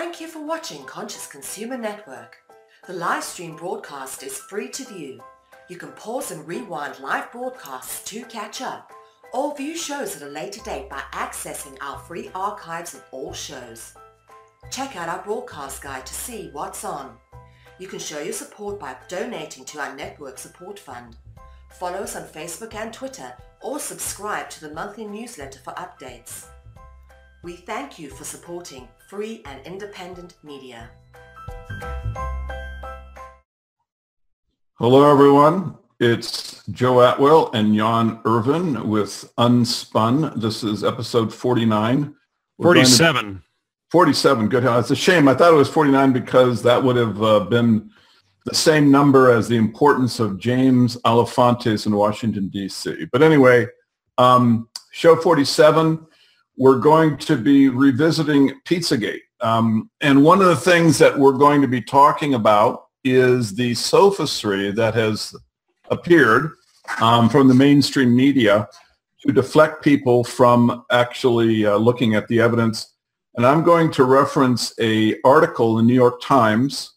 Thank you for watching Conscious Consumer Network. The live stream broadcast is free to view. You can pause and rewind live broadcasts to catch up, or view shows at a later date by accessing our free archives of all shows. Check out our broadcast guide to see what's on. You can show your support by donating to our network support fund. Follow us on Facebook and Twitter, or subscribe to the monthly newsletter for updates. We thank you for supporting free and independent media. Hello, everyone. It's Joe Atwell and Jan Irvin with Unspun. This is episode 49. 47. 47. Good. It's a shame. I thought it was 49 because that would have been the same number as the importance of James Alefantis in Washington, D.C. But anyway, show 47. We're going to be revisiting Pizzagate. And one of the things that we're going to be talking about is the sophistry that has appeared from the mainstream media to deflect people from actually looking at the evidence. And I'm going to reference an article in the New York Times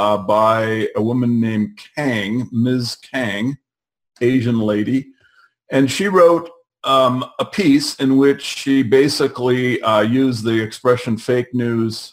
by a woman named Kang, Ms. Kang, Asian lady. And she wrote a piece in which she basically used the expression fake news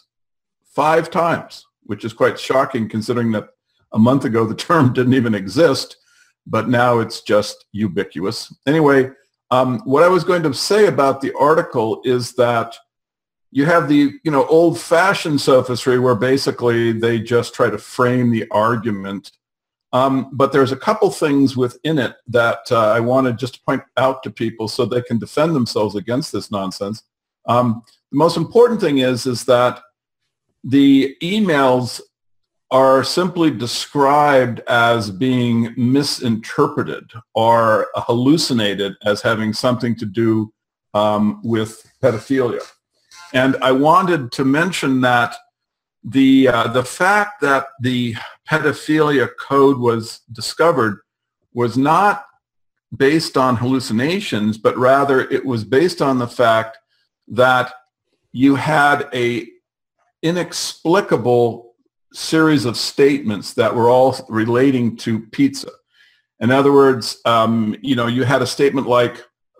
5 times, which is quite shocking considering that a month ago the term didn't even exist, but now it's just ubiquitous. Anyway, what I was going to say about the article is that you have the old-fashioned sophistry where basically they just try to frame the argument. But there's a couple things within it that I wanted just to point out to people so they can defend themselves against this nonsense. The most important thing is that the emails are simply described as being misinterpreted or hallucinated as having something to do with pedophilia. And I wanted to mention that the fact that the pedophilia code was discovered was not based on hallucinations, but rather it was based on the fact that you had a inexplicable series of statements that were all relating to pizza. In other words, you had a statement like,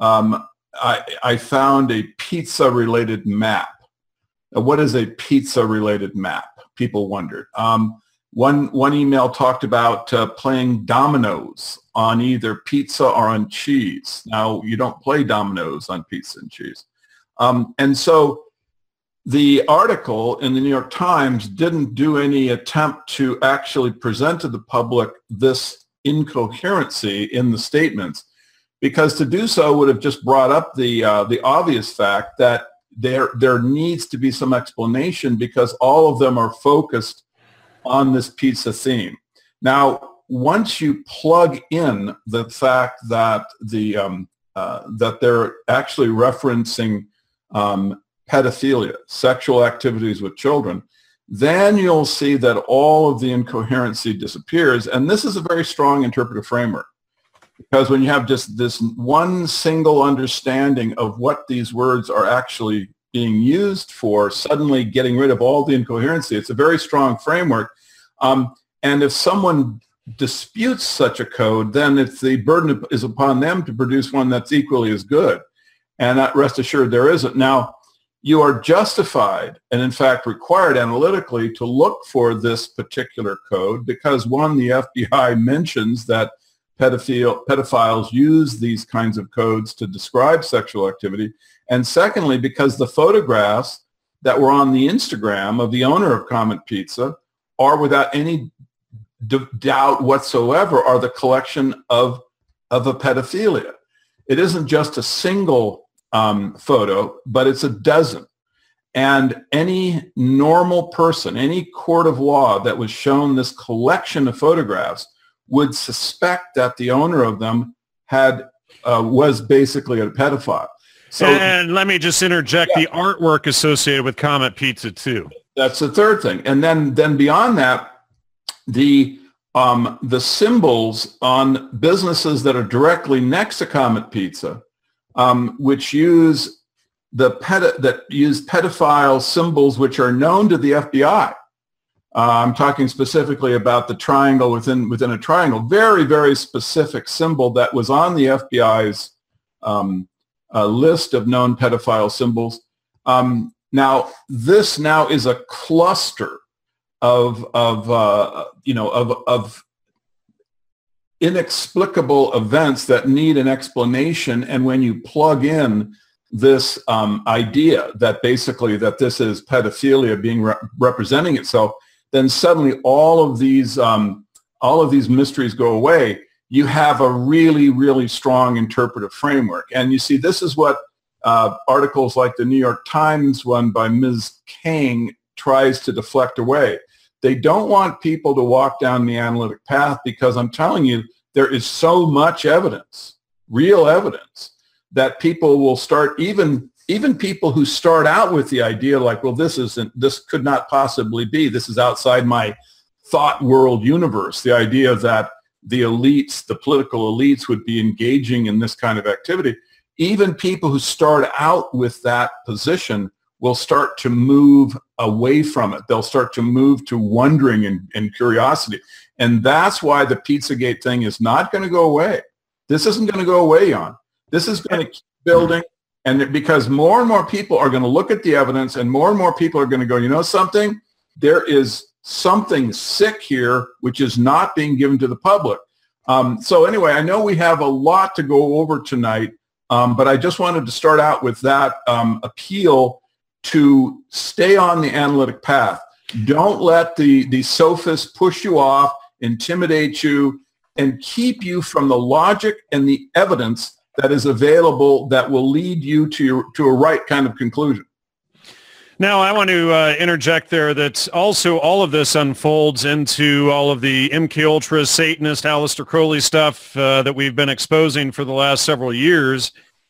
I found a pizza-related map. Now, what is a pizza-related map? People wondered. One email talked about playing dominoes on either pizza or on cheese. Now, you don't play dominoes on pizza and cheese. And so the article in the New York Times didn't do any attempt to actually present to the public this incoherency in the statements, because to do so would have just brought up the obvious fact that there needs to be some explanation because all of them are focused on this pizza theme. Now, once you plug in the fact that that they're actually referencing pedophilia, sexual activities with children, then you'll see that all of the incoherency disappears. And this is a very strong interpretive framework, because when you have just this one single understanding of what these words are actually being used for, suddenly getting rid of all the incoherency, it's a very strong framework. And if someone disputes such a code, then it's the burden is upon them to produce one that's equally as good. And rest assured there isn't. Now, you are justified and in fact required analytically to look for this particular code because, one, the FBI mentions that pedophiles use these kinds of codes to describe sexual activity. And secondly, because the photographs that were on the Instagram of the owner of Comet Pizza are, without any doubt whatsoever, are the collection of a pedophilia. It isn't just a single photo, but it's a dozen. And any normal person, any court of law that was shown this collection of photographs would suspect that the owner of them was basically a pedophile. So, and let me just interject, the artwork associated with Comet Pizza too. That's the third thing. And then beyond that, the symbols on businesses that are directly next to Comet Pizza, which use that use pedophile symbols which are known to the FBI. I'm talking specifically about the triangle within a triangle, very, very specific symbol that was on the FBI's list of known pedophile symbols. Now, this now is a cluster of inexplicable events that need an explanation. And when you plug in this idea that basically that this is pedophilia being representing itself, then suddenly all of these mysteries go away. You have a really, really strong interpretive framework. And you see, this is what articles like the New York Times one by Ms. Kang tries to deflect away. They don't want people to walk down the analytic path because I'm telling you, there is so much evidence, real evidence, that people will start, even people who start out with the idea like, well, this could not possibly be, this is outside my thought world universe, the idea that the elites, the political elites would be engaging in this kind of activity. Even people who start out with that position will start to move away from it. They'll start to move to wondering and curiosity. And that's why the Pizzagate thing is not going to go away. This isn't going to go away, Jan. This is going to keep building. And because more and more people are going to look at the evidence and more people are going to go, you know something? There is something sick here which is not being given to the public. So anyway, I know we have a lot to go over tonight, but I just wanted to start out with that appeal to stay on the analytic path. Don't let the sophists push you off, intimidate you, and keep you from the logic and the evidence that is available that will lead you to a right kind of conclusion. Now, I want to interject there that also all of this unfolds into all of the MKUltra, Satanist, Aleister Crowley stuff that we've been exposing for the last several years.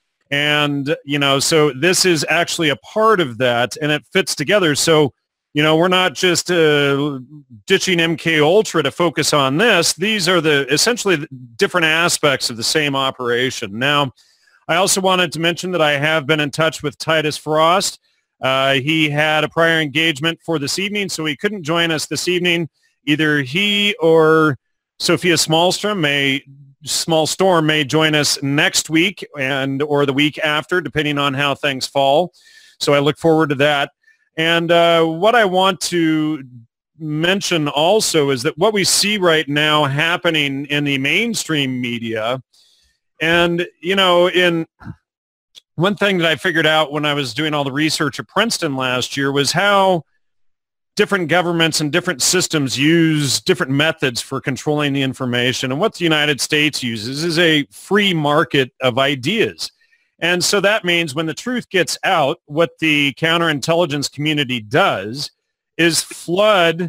And, so this is actually a part of that, and it fits together. So, we're not just ditching MKUltra to focus on this. These are essentially the different aspects of the same operation. Now, I also wanted to mention that I have been in touch with Titus Frost. He had a prior engagement for this evening, so he couldn't join us this evening. Either he or Sophia Smallstorm may join us next week or the week after, depending on how things fall. So I look forward to that. And what I want to mention also is that what we see right now happening in the mainstream media, and, in one thing that I figured out when I was doing all the research at Princeton last year was how different governments and different systems use different methods for controlling the information. And what the United States uses is a free market of ideas. And so that means when the truth gets out, what the counterintelligence community does is flood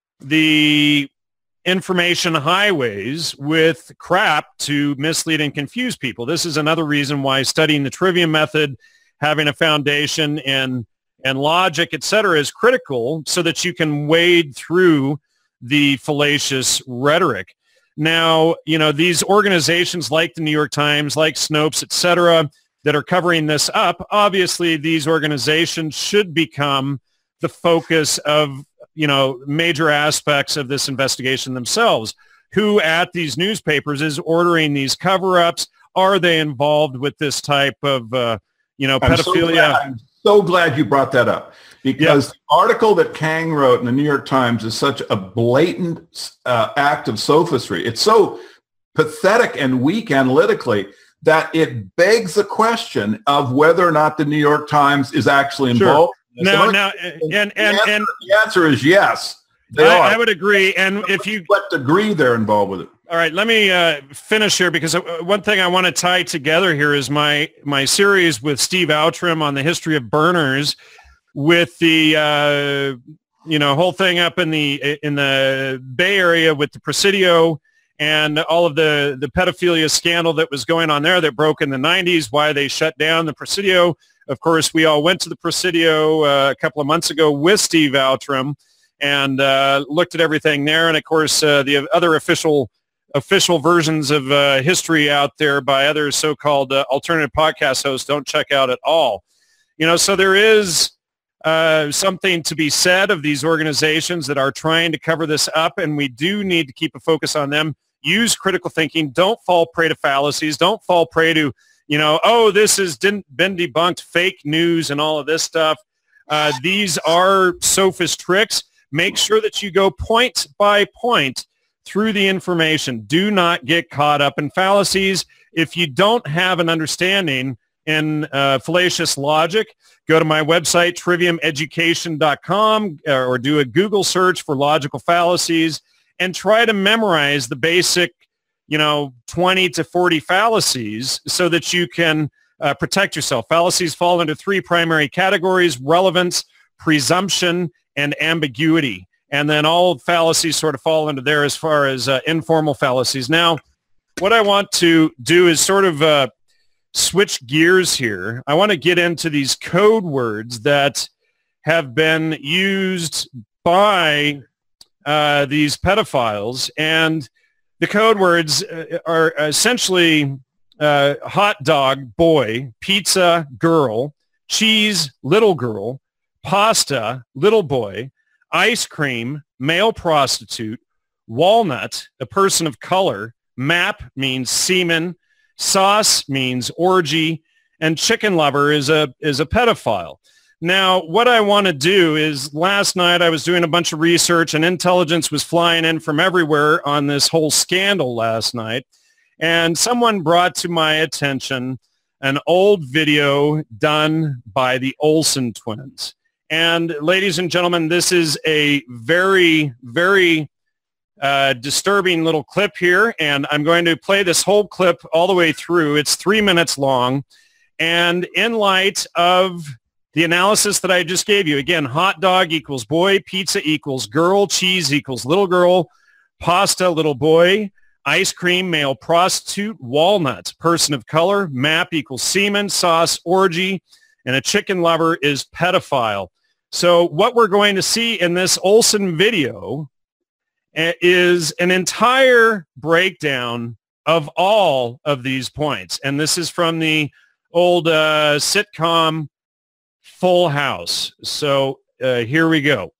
the information highways with crap to mislead and confuse people. This is another reason why studying the Trivium method, having a foundation in logic, et cetera, is critical so that you can wade through the fallacious rhetoric. Now, these organizations like the New York Times, like Snopes, et cetera, that are covering this up, obviously these organizations should become the focus of major aspects of this investigation themselves. Who at these newspapers is ordering these cover-ups? Are they involved with this type of, pedophilia? I'm so glad you brought that up, because the article that Kang wrote in the New York Times is such a blatant act of sophistry. It's so pathetic and weak analytically that it begs the question of whether or not the New York Times is actually involved. The answer is yes. I would agree. And if you what degree they're involved with it. All right, let me finish here, because one thing I want to tie together here is my series with Steve Outram on the history of burners, with the whole thing up in the Bay Area with the Presidio and all of the pedophilia scandal that was going on there that broke in the 90s, why they shut down the Presidio. Of course, we all went to the Presidio a couple of months ago with Steve Outram and looked at everything there. And of course, the other official versions of history out there by other so-called alternative podcast hosts don't check out at all. So there is something to be said of these organizations that are trying to cover this up, and we do need to keep a focus on them. Use critical thinking. Don't fall prey to fallacies. Don't fall prey to, this has been debunked, fake news and all of this stuff. These are sophist tricks. Make sure that you go point by point through the information. Do not get caught up in fallacies. If you don't have an understanding in fallacious logic, go to my website, triviumeducation.com, or do a Google search for logical fallacies and try to memorize the basic, 20 to 40 fallacies so that you can protect yourself. Fallacies fall into three primary categories: relevance, presumption, and ambiguity. And then all fallacies sort of fall into there as far as informal fallacies. Now, what I want to do is sort of switch gears here. I want to get into these code words that have been used by these pedophiles. And the code words are essentially hot dog, boy; pizza, girl; cheese, little girl; pasta, little boy; ice cream, male prostitute; walnut, a person of color; map means semen; sauce means orgy; and chicken lover is a pedophile. Now, what I want to do is, last night I was doing a bunch of research and intelligence was flying in from everywhere on this whole scandal last night. And someone brought to my attention an old video done by the Olsen twins. And ladies and gentlemen, this is a very, very disturbing little clip here. And I'm going to play this whole clip all the way through. It's 3 minutes long. And in light of the analysis that I just gave you, again, hot dog equals boy, pizza equals girl, cheese equals little girl, pasta, little boy; ice cream, male prostitute; walnut, person of color; map equals semen; sauce, orgy; and a chicken lover is pedophile. So what we're going to see in this Olsen video is an entire breakdown of all of these points. And this is from the old sitcom Full House. So here we go.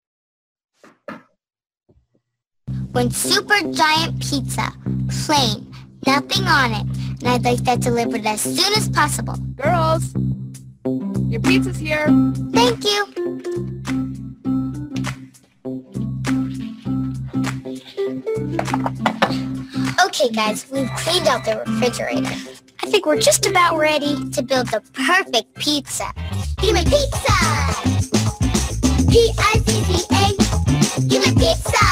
One super giant pizza, plain, nothing on it, and I'd like that delivered as soon as possible. Girls, your pizza's here. Thank you. Okay guys, we've cleaned out the refrigerator. I think we're just about ready to build the perfect pizza. Give me pizza! P-I-Z-Z-A. Give me pizza!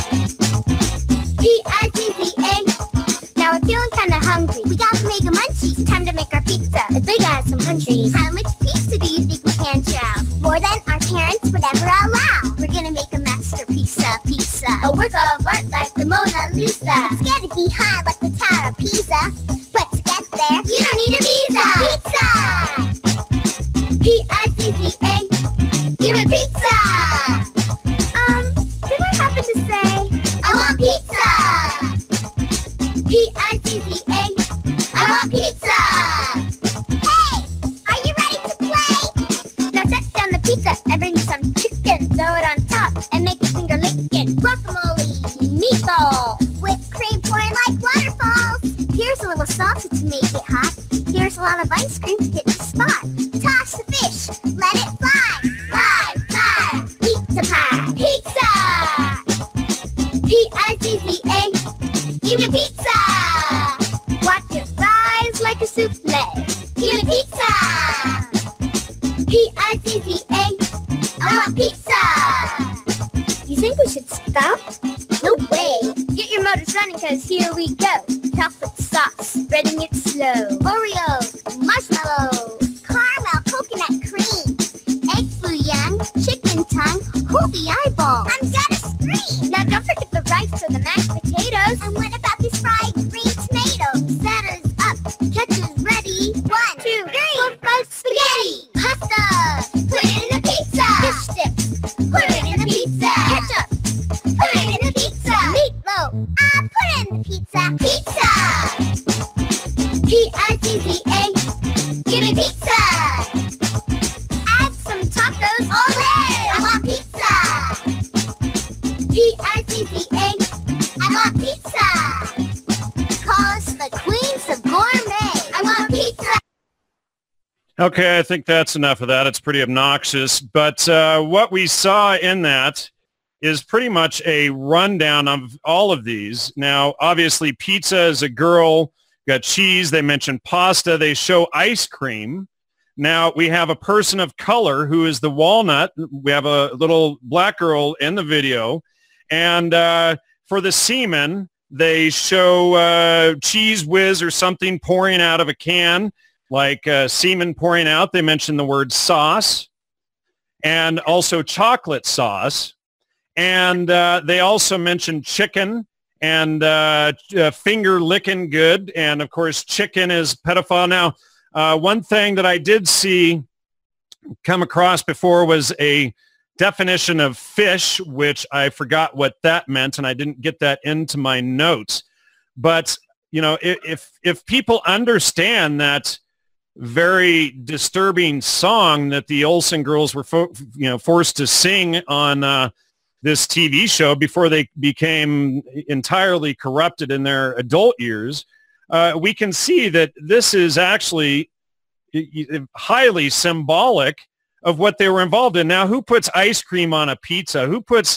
P-I-Z-Z-A. Now we're feeling kinda hungry. We gotta make a munchies. Time to make our pizza as big as some countries. How much pizza do you think we can chow? More than our parents would ever allow. We're gonna make a masterpiece of pizza. A work of art like the Mona Lisa. It's gotta be high like the Tower of Pisa. But to get there, you don't need a visa. Pizza! P-I-Z-Z-A. Give me pizza! Did I happen to say, I want pizza? P-I-Z-Z-A. I want pizza! Hey! Are you ready to play? Now set down the pizza and bring some chicken. Throw it on top and make a finger licking. Guacamole, meatball, whipped cream pouring like waterfalls. Here's a little salsa to make it hot. Here's a lot of ice cream to hit the spot. Toss the fish, let it fly. Fly, fly, pizza pie. Pizza! P-I-Z-Z-A. Give me pizza! Watch it rise like a souffle. Give me pizza! P-I-Z-Z-A. I want pizza! You think we should stop? No way! Get your motors running, cause here we go. Chocolate sauce, spreading it slow. Oreos, marshmallows, caramel, coconut cream, egg fouillon, chicken tongue, holy eyeball. I'm gonna scream! Now don't forget the rice or the mashed potatoes. And what about these fried green tomatoes? Batter's up, ketchup's ready. 1, 2, 3, 4, 5, spaghetti. Pasta, put it in the pizza. Fish sticks, put it in the pizza. Ketchup, put it in the pizza. Meatloaf, put it in the pizza. Pizza! P-I-Z-Z-A. Give me pizza! P-I-Z-Z-A. I want pizza. Call us the queens of gourmet. I want pizza. Okay, I think that's enough of that. It's pretty obnoxious. But what we saw in that is pretty much a rundown of all of these. Now, obviously, pizza is a girl. Got cheese. They mentioned pasta. They show ice cream. Now, we have a person of color who is the walnut. We have a little black girl in the video. And for the semen, they show cheese whiz or something pouring out of a can, like semen pouring out. They mentioned the word sauce and also chocolate sauce. And they also mentioned chicken and finger licking good. And, of course, chicken is pedophile. Now, one thing that I did see come across before was a definition of fish, which I forgot what that meant, and I didn't get that into my notes. But, you know, if people understand that very disturbing song that the Olsen girls were forced to sing on this TV show before they became entirely corrupted in their adult years, we can see that this is actually highly symbolic of what they were involved in. Now, who puts ice cream on a pizza? Who puts,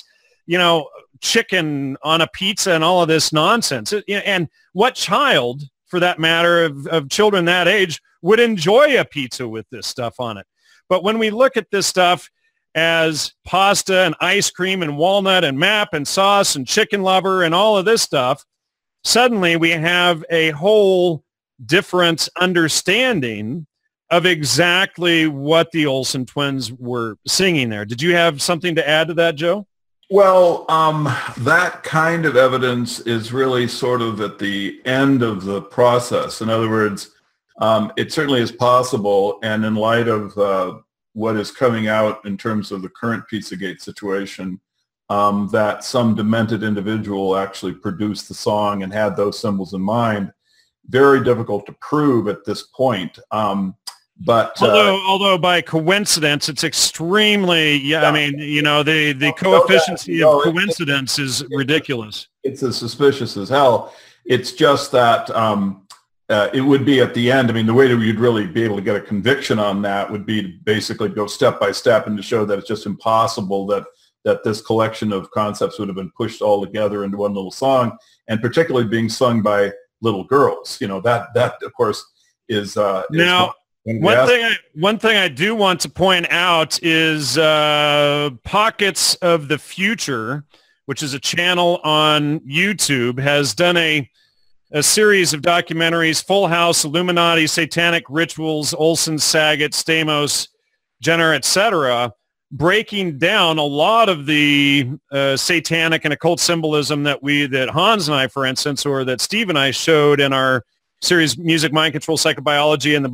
chicken on a pizza and all of this nonsense? And what child, for that matter, of children that age would enjoy a pizza with this stuff on it? But when we look at this stuff as pasta and ice cream and walnut and map and sauce and chicken lover and all of this stuff, suddenly we have a whole different understanding of exactly what the Olsen twins were singing there. Did you have something to add to that, Joe? Well, that kind of evidence is really sort of at the end of the process. In other words, it certainly is possible, and in light of what is coming out in terms of the current Pizzagate situation, that some demented individual actually produced the song and had those symbols in mind. Very difficult to prove at this point. But although by coincidence, it's extremely, the coefficient of coincidence is ridiculous. It's as suspicious as hell. It's just that it would be at the end. I mean, the way that you'd really be able to get a conviction on that would be to basically go step by step and to show that it's just impossible that this collection of concepts would have been pushed all together into one little song, and particularly being sung by little girls. That of course is now. One thing I do want to point out is Pockets of the Future, which is a channel on YouTube, has done a series of documentaries: Full House, Illuminati, Satanic Rituals, Olsen, Saget, Stamos, Jenner, etc., breaking down a lot of the satanic and occult symbolism that Hans and I, for instance, or that Steve and I showed in our series Music, Mind Control, Psychobiology, and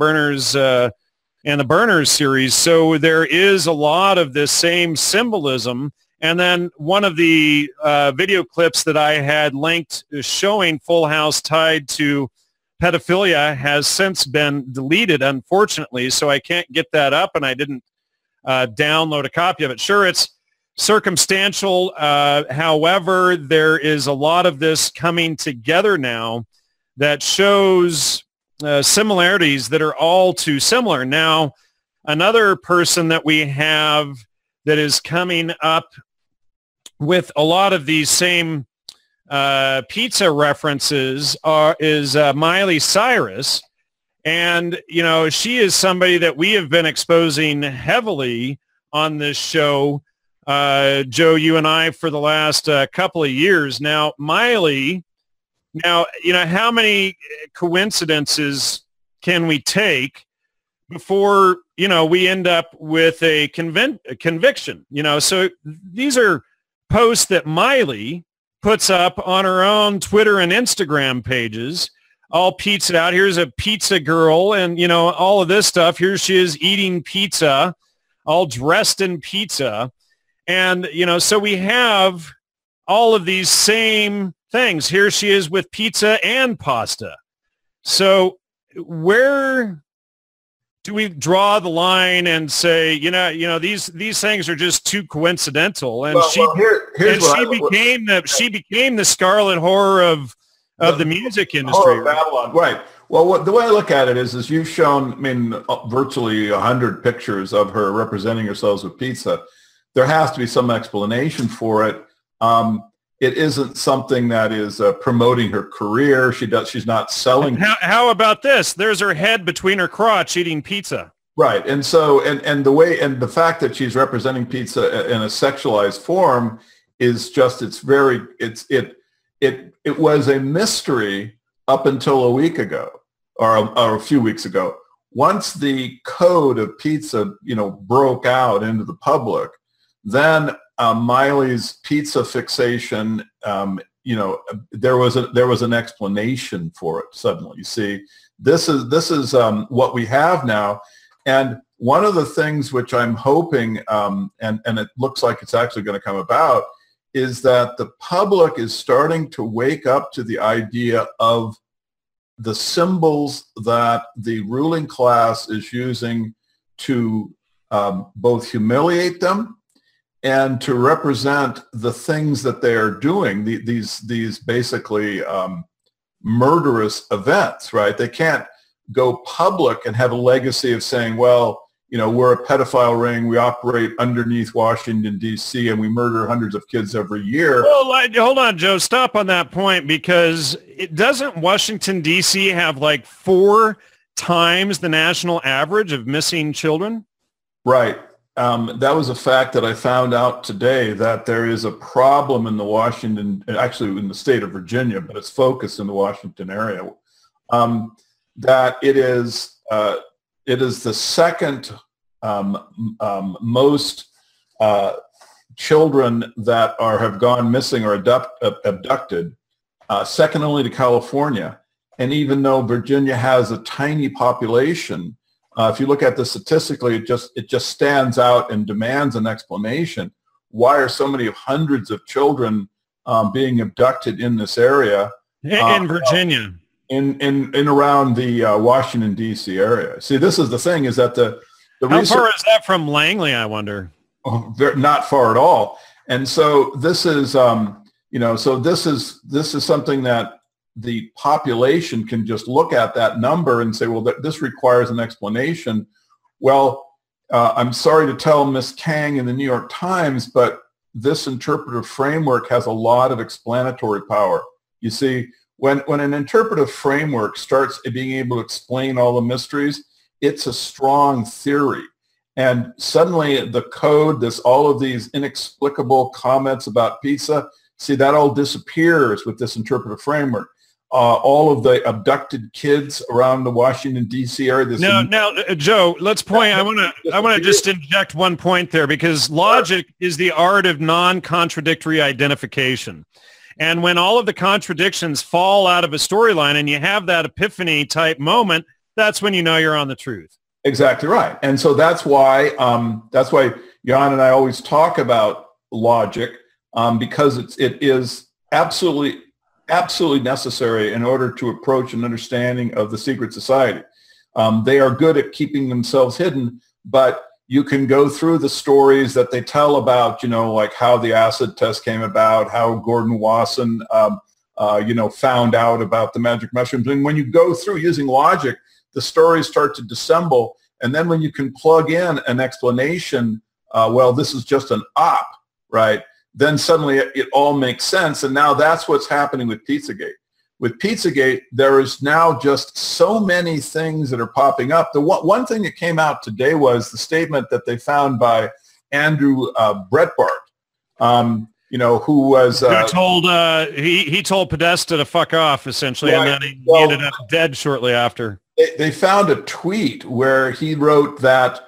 the Burners series. So there is a lot of this same symbolism. And then one of the video clips that I had linked showing Full House tied to pedophilia has since been deleted, unfortunately. So I can't get that up, and I didn't download a copy of it. Sure, it's circumstantial. However, there is a lot of this coming together now that shows similarities that are all too similar. Now, another person that we have that is coming up with a lot of these same pizza references is Miley Cyrus. And, she is somebody that we have been exposing heavily on this show, Joe, you and I, for the last couple of years. Now, Miley... Now, how many coincidences can we take before, we end up with a conviction? So these are posts that Miley puts up on her own Twitter and Instagram pages, all pizza out. Here's a pizza girl and, all of this stuff. Here she is eating pizza, all dressed in pizza. And, so we have all of these same things. Here she is with pizza and pasta. So where do we draw the line and say, these things are just too coincidental? And she became the scarlet horror of the music industry. Of Babylon, right? Well, the way I look at it is you've shown, virtually 100 pictures of her representing herself with pizza. There has to be some explanation for it. It isn't something that is promoting her career. She's not selling. How about this? There's her head between her crotch eating pizza. Right. And so, and the fact that she's representing pizza in a sexualized form is just, it was a mystery up until a week ago or a few weeks ago. Once the code of pizza, broke out into the public, then Miley's pizza fixation, there was an explanation for it suddenly. You see, this is what we have now. And one of the things which I'm hoping, and it looks like it's actually going to come about, is that the public is starting to wake up to the idea of the symbols that the ruling class is using to both humiliate them and to represent the things that they are doing, these basically murderous events, right? They can't go public and have a legacy of saying, well, we're a pedophile ring, we operate underneath Washington, D.C., and we murder hundreds of kids every year. Well, hold on, Joe. Stop on that point, because doesn't Washington, D.C. have like 4 times the national average of missing children? Right. That was a fact that I found out today, that there is a problem in actually in the state of Virginia, but it's focused in the Washington area, that it is the second most children that have gone missing or abducted, second only to California. And even though Virginia has a tiny population, if you look at this statistically, it just stands out and demands an explanation. Why are so many hundreds of children being abducted in this area? In Virginia. In around the Washington, D.C. area. See, this is the thing, is that the How far is that from Langley, I wonder? Not far at all. And so this is, this is something that the population can just look at that number and say, well, this requires an explanation. Well, I'm sorry to tell Ms. Kang in the New York Times, but this interpretive framework has a lot of explanatory power. You see, when an interpretive framework starts being able to explain all the mysteries, it's a strong theory. And suddenly the code, all of these inexplicable comments about pizza, see, that all disappears with this interpretive framework. All of the abducted kids around the Washington, D.C. area. Now, Joe, let's point. I want to just inject one point there, because logic is the art of non-contradictory identification. And when all of the contradictions fall out of a storyline and you have that epiphany type moment, that's when you know you're on the truth. Exactly right. And so that's why Jan and I always talk about logic, because it is absolutely necessary in order to approach an understanding of the secret society. They are good at keeping themselves hidden, but you can go through the stories that they tell about, like how the acid test came about, how Gordon Wasson, found out about the magic mushrooms. And when you go through using logic, the stories start to dissemble. And then when you can plug in an explanation, this is just an op, right? Then suddenly it all makes sense. And now that's what's happening with Pizzagate. With Pizzagate, there is now just so many things that are popping up. The one thing that came out today was the statement that they found by Andrew Breitbart, who was he told Podesta to fuck off, essentially, right. And then he ended up dead shortly after. They found a tweet where he wrote that,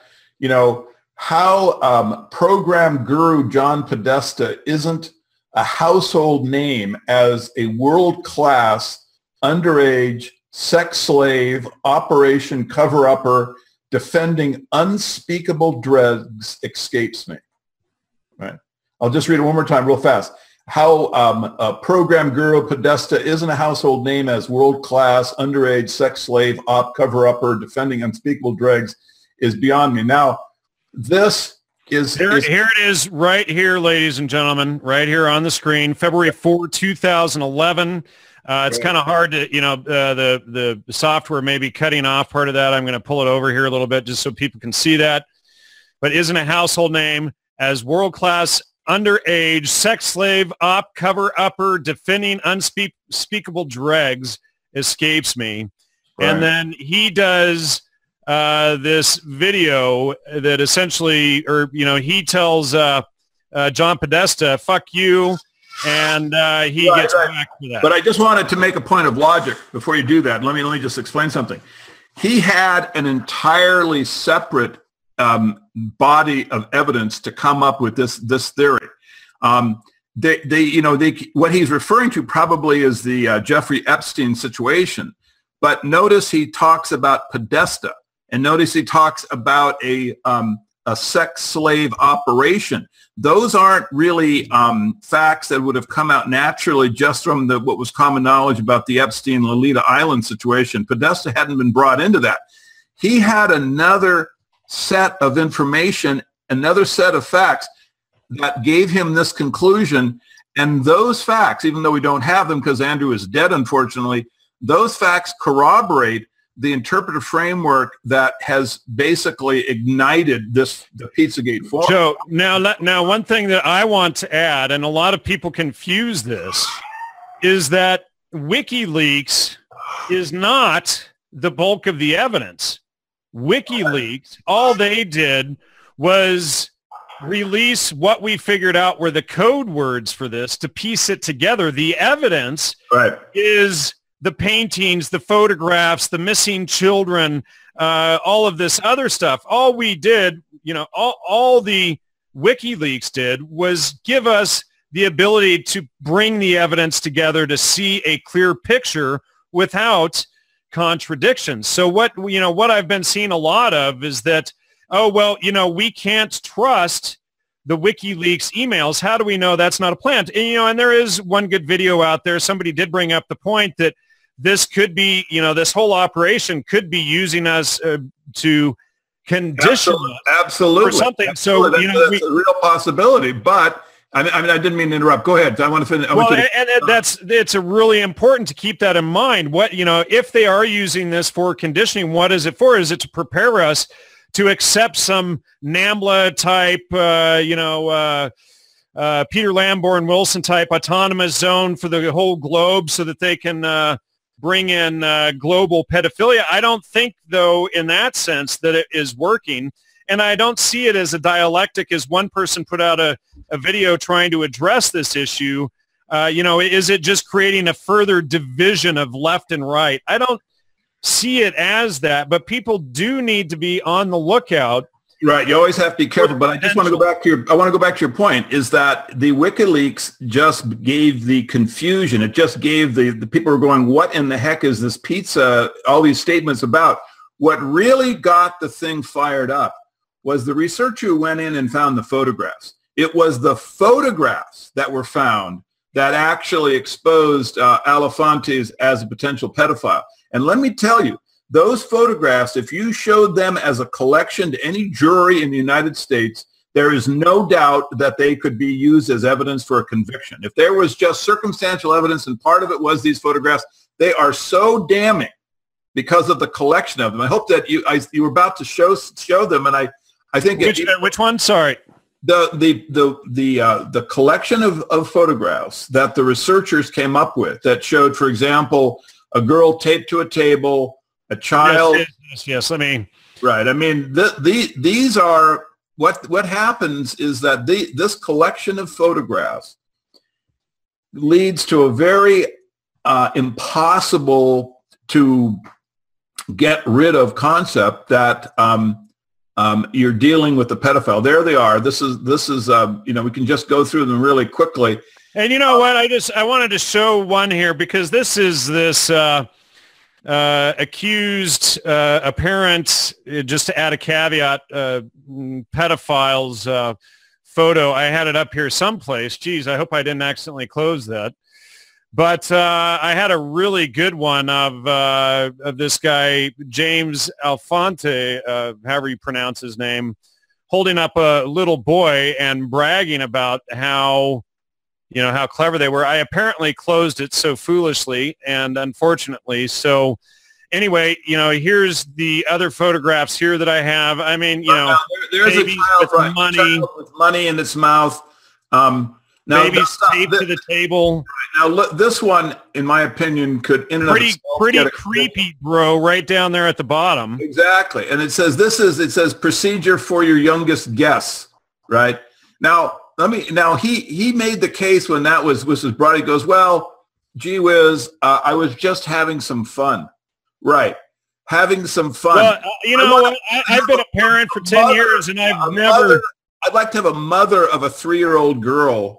how program guru John Podesta isn't a household name as a world-class, underage, sex slave, operation cover-upper, defending unspeakable drugs escapes me. Right? I'll just read it one more time real fast. how program guru Podesta isn't a household name as world-class underage sex slave cover-upper defending unspeakable dregs is beyond me. Now, this is... Here it is right here, ladies and gentlemen, right here on the screen, February 4, 2011. It's kind of hard to, the software may be cutting off part of that. I'm going to pull it over here a little bit just so people can see that. But isn't a household name as world-class underage sex slave cover-upper defending unspeakable dregs escapes me. Right. And then he does this video that essentially, he tells John Podesta, fuck you, and he gets back for that. But I just wanted to make a point of logic before you do that. Let me just explain something. He had an entirely separate body of evidence to come up with this theory. What he's referring to probably is the Jeffrey Epstein situation. But notice he talks about Podesta, and notice he talks about a sex slave operation. Those aren't really facts that would have come out naturally just from what was common knowledge about the Epstein Lolita Island situation. Podesta hadn't been brought into that. He had another set of information, another set of facts that gave him this conclusion. And those facts, even though we don't have them because Andrew is dead, unfortunately, those facts corroborate the interpretive framework that has basically ignited the Pizzagate forum. Joe, now one thing that I want to add, and a lot of people confuse this, is that WikiLeaks is not the bulk of the evidence. WikiLeaks, all they did was release what we figured out were the code words for this to piece it together. The evidence is the paintings, the photographs, the missing children, all of this other stuff. All we did, all the WikiLeaks did was give us the ability to bring the evidence together to see a clear picture without contradictions. So what I've been seeing a lot of is that, we can't trust the WikiLeaks emails. How do we know that's not a plant? And there is one good video out there. Somebody did bring up the point that this could be, this whole operation could be using us to condition absolutely for something. Absolutely. So, that's a real possibility, but I didn't mean to interrupt. Go ahead. I want to finish. It's a really important to keep that in mind. What, if they are using this for conditioning, what is it for? Is it to prepare us to accept some NAMBLA type, Peter Lamborn Wilson type autonomous zone for the whole globe so that they can bring in global pedophilia? I don't think, though, in that sense that it is working. And I don't see it as a dialectic, as one person put out a video trying to address this issue. Is it just creating a further division of left and right? I don't see it as that, but people do need to be on the lookout. Right. You always have to be careful, but I just want to go back to your point, is that the WikiLeaks just gave the confusion. It just gave the people who are going, what in the heck is this pizza, all these statements about? What really got the thing fired up was the researcher who went in and found the photographs. It was the photographs that were found that actually exposed Alefantes as a potential pedophile. And let me tell you, those photographs, if you showed them as a collection to any jury in the United States, there is no doubt that they could be used as evidence for a conviction. If there was just circumstantial evidence and part of it was these photographs, they are so damning because of the collection of them. I hope that you were about to show them, and I think which one? Sorry. The collection of photographs that the researchers came up with that showed, for example, a girl taped to a table, a child. Yes. I mean, right. I mean, these are what happens is that this collection of photographs leads to a very impossible to get rid of concept that you're dealing with the pedophile. There they are. This is we can just go through them really quickly. And you know what? I wanted to show one here because this is this accused apparent, just to add a caveat, pedophile's photo. I had it up here someplace. Geez, I hope I didn't accidentally close that. But I had a really good one of this guy, James Alfonte, however you pronounce his name, holding up a little boy and bragging about how clever they were. I apparently closed it so foolishly and unfortunately. So anyway, here's the other photographs here that I have. I mean, there's a child, with money. Child with money in its mouth. Babies taped to the table. Now, look, this one, in my opinion, could in and of itself pretty creepy, bro. Right down there at the bottom. Exactly, and it says procedure for your youngest guess. Right now, he made the case when that was brought. He goes, well, gee whiz, I was just having some fun. Right, having some fun. Well, I've been a parent for 10 years, and I've never. I'd like to have a mother of a 3-year-old girl.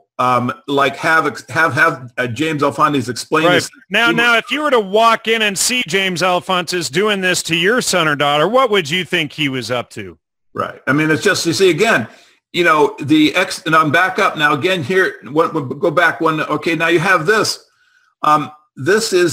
Have James Alfontes explain this. Now, if you were to walk in and see James Alfontes doing this to your son or daughter, what would you think he was up to? Right. I mean, it's just, you see, again, and I'm back up now again here. Go back one. Okay. Now you have this. This is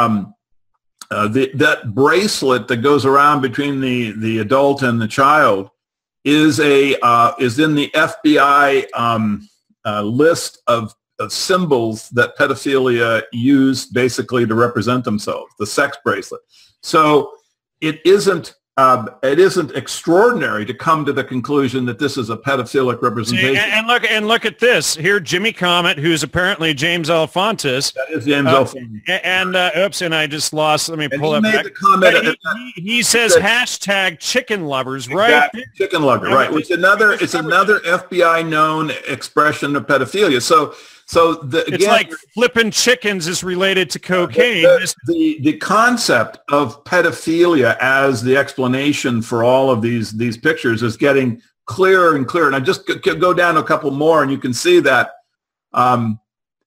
that bracelet that goes around between the adult and the child is in the FBI list of symbols that pedophilia use basically to represent themselves, the sex bracelet. So it isn't extraordinary to come to the conclusion that this is a pedophilic representation. And look at this here, Jimmy Comet, who's apparently James Alfontes. That is James Alfontes. And I just lost. Let me pull it back. He says hashtag chicken lovers, right? Exactly. Chicken lover, right? Which another FBI known expression of pedophilia. It's like flipping chickens is related to cocaine. The concept of pedophilia as the explanation for all of these pictures is getting clearer and clearer. And I just go down a couple more, and you can see that. Now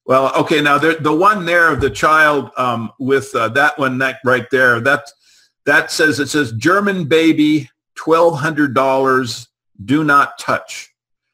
the one there of the child with that one right there, it says German baby, $1,200, do not touch.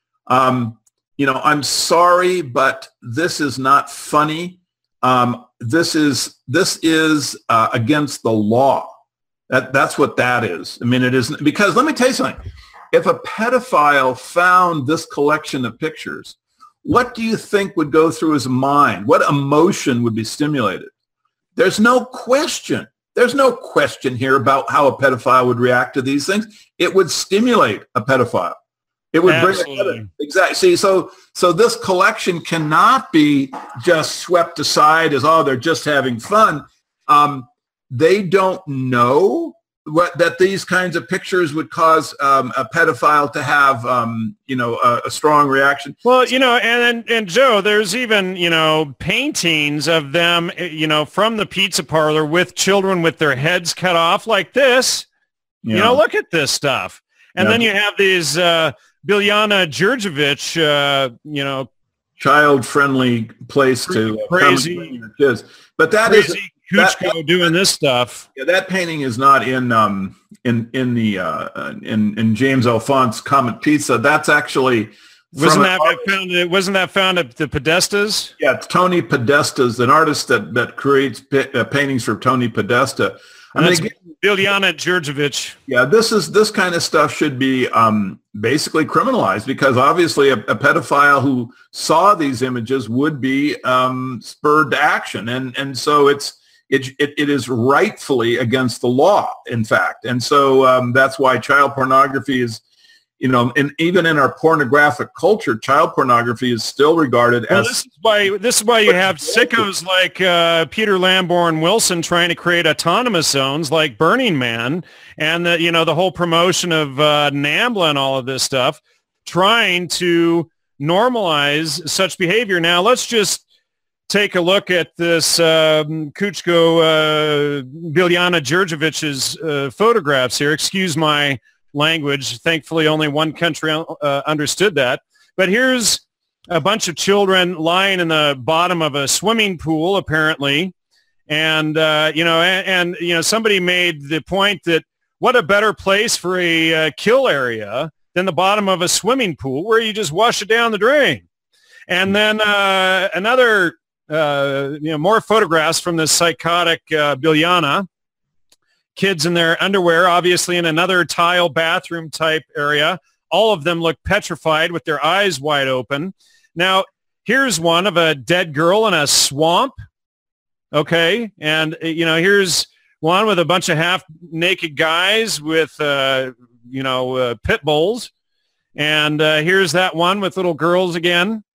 I'm sorry, but this is not funny. This is against the law. That's what that is. I mean, it isn't, because let me tell you something. If a pedophile found this collection of pictures, what do you think would go through his mind? What emotion would be stimulated? There's no question. There's no question here about how a pedophile would react to these things. It would stimulate a pedophile. It would bring it exactly. See, so this collection cannot be just swept aside as, they're just having fun. They don't know that these kinds of pictures would cause a pedophile to have a strong reaction. Well, and Joe, there's even paintings of them from the pizza parlor with children with their heads cut off like this. Yeah. Look at this stuff, and then you have these. Biljana Đurđević, child-friendly place to crazy kids. But that crazy Kuchko doing this stuff. Yeah, that painting is not in James Alfontes Comet Pizza. That's actually wasn't that found at the Podestas? Yeah, it's Tony Podesta's, an artist that creates paintings for Tony Podesta. Biljana Đurđević. Yeah, this kind of stuff should be basically criminalized, because obviously a pedophile who saw these images would be spurred to action, and so it is rightfully against the law, in fact, and so that's why child pornography is. And even in our pornographic culture, child pornography is still regarded as. This is why you have sickos like Peter Lamborn Wilson trying to create autonomous zones like Burning Man, and the whole promotion of NAMBLA and all of this stuff, trying to normalize such behavior. Now let's just take a look at this Kuchko Biljana Đurđević's photographs here. Excuse my language. Thankfully, only one country understood that. But here's a bunch of children lying in the bottom of a swimming pool, apparently. And, somebody made the point that what a better place for a kill area than the bottom of a swimming pool where you just wash it down the drain. And then another, more photographs from this psychotic Biljana. Kids in their underwear, obviously in another tile bathroom type area. All of them look petrified with their eyes wide open. Now, here's one of a dead girl in a swamp. Okay. And, here's one with a bunch of half-naked guys with, pit bulls. And here's that one with little girls again.